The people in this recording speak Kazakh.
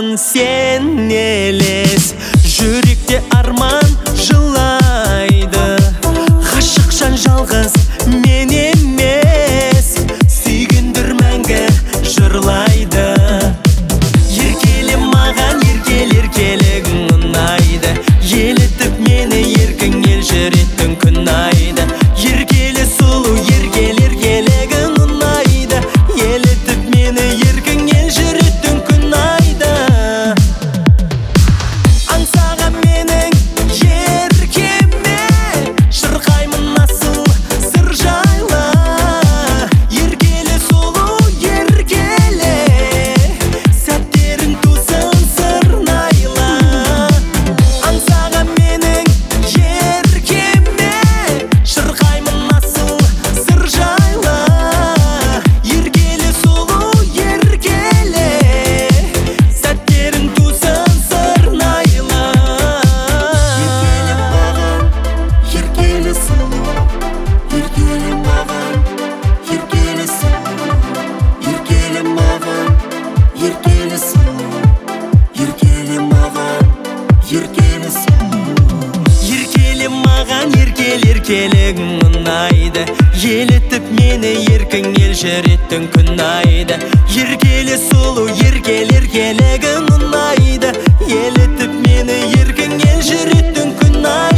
маған сен елес. Жүректе арман жылайды, ғашықшан жалғыз мен емес, сүйгендер мәңгі жырлайды. Еркеле маған, еркелегің ұнайды, елітіп мені еркің ел жүретін күн айды. Еркеле сұлу, еркелегің ұнайды, елітіп мені еркің ел жүретін күн айды. Аңсаған менің еркеме, шырқаймын асыл сыр жайлы. Еркеле сұлу, еркеле, сәттерің тусын сырнайлы. Аңсаған менің еркеме, шырқаймын асыл сыр жайлы. Еркеле сұлу, еркеле, сәттерің тусын сырнайлы. Еркеле сұлу, еркеле маған, еркеле сұлу, еркеле маған, еркеле сұлу, еркеле маған, еркеле сұлу. Еркеле маған, еркелегің ұнайды, елітіп мені еркің ел жүретін күн айды. Еркеле сұлу, еркелегің ұнайды, елітіп мені еркің ел жүретін күн айды.